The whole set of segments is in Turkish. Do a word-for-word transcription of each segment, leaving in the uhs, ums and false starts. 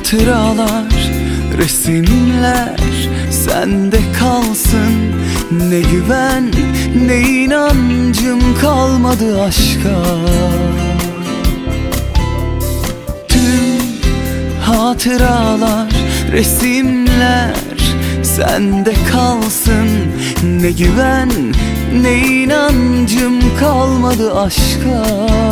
Hatıralar, resimler sende kalsın. Ne güven, ne inancım kalmadı aşka. Tüm hatıralar, resimler sende kalsın. Ne güven, ne inancım kalmadı aşka.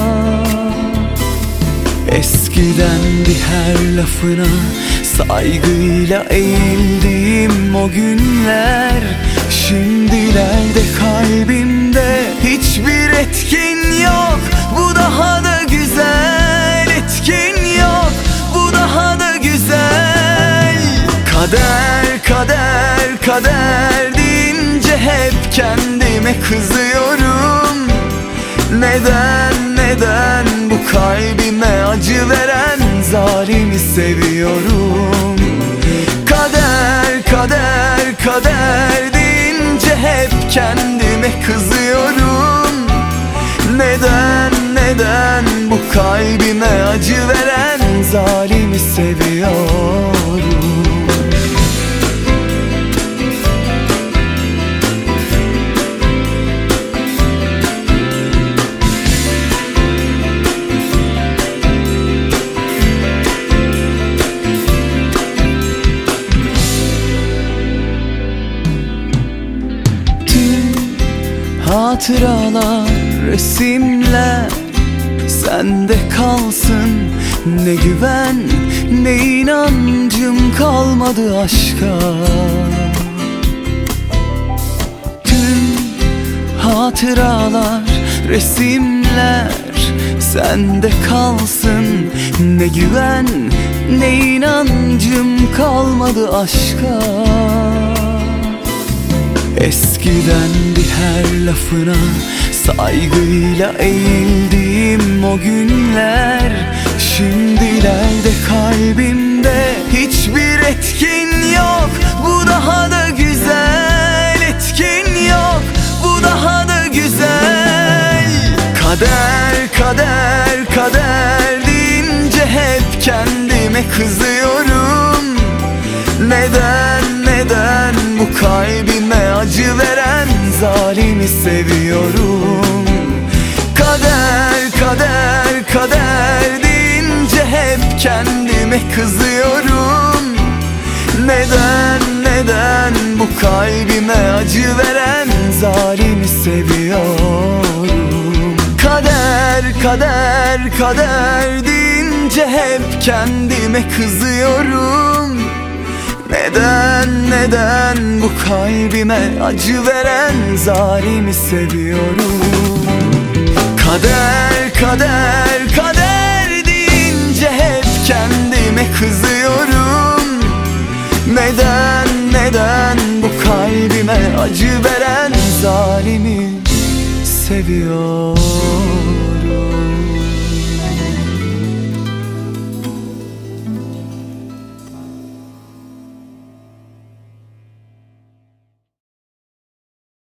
Eskidendi her lafına saygıyla eğildiğim o günler. Şimdilerde kalbimde hiçbir etkin yok. Bu daha da güzel, etkin yok. Bu daha da güzel. Kader, kader, kader deyince hep kendime kızıyorum. Neden, neden bu kalbime acı veren zalimi seviyorum? Kader, kader, kader deyince hep kendime kızıyorum. Neden, neden bu kalbime acı veren zalimi seviyorum? Hatıralar, resimler sende kalsın. Ne güven, ne inancım kalmadı aşka. Tüm hatıralar, resimler sende kalsın. Ne güven, ne inancım kalmadı aşka. Eskidendi her lafına saygıyla eğildiğim o günler. Şimdilerde kalbimde hiçbir etkin yok. Bu daha da güzel, etkin yok. Bu daha da güzel. Kader, kader, kader deyince hep kendime kızıyorum. Neden, neden bu kalbime acı veren zalimi seviyorum? Kader, kader, kader deyince hep kendime kızıyorum. Neden, neden bu kalbime acı veren zalimi seviyorum? Kader, kader, kader deyince hep kendime kızıyorum. Neden, neden bu kalbime acı veren zalimi seviyorum? Kader, kader, kader deyince hep kendime kızıyorum. Neden, neden bu kalbime acı veren zalimi seviyorum?